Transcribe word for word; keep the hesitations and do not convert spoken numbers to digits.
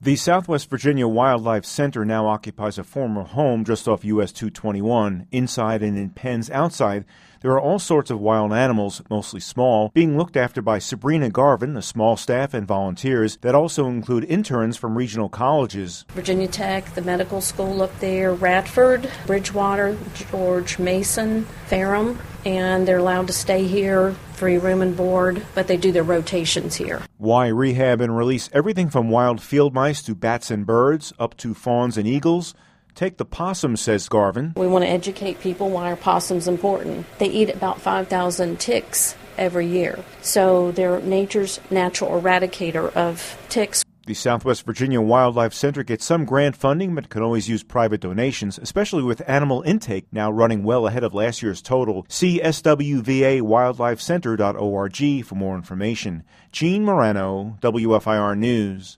The Southwest Virginia Wildlife Center now occupies a former home just off U S two twenty-one. Inside and in pens outside, there are all sorts of wild animals, mostly small, being looked after by Sabrina Garvin, a small staff, and volunteers that also include interns from regional colleges. Virginia Tech, the medical school up there, Radford, Bridgewater, George Mason, Ferrum, and they're allowed to stay here, free room and board, but they do their rotations here. Why rehab and release everything from wild field mice to bats and birds, up to fawns and eagles? Take the possum, says Garvin. We want to educate people why are possums important. They eat about five thousand ticks every year, so they're nature's natural eradicator of ticks. The Southwest Virginia Wildlife Center gets some grant funding, but can always use private donations, especially with animal intake now running well ahead of last year's total. See S W V A wildlife center dot org for more information. Gene Morano, W F I R News.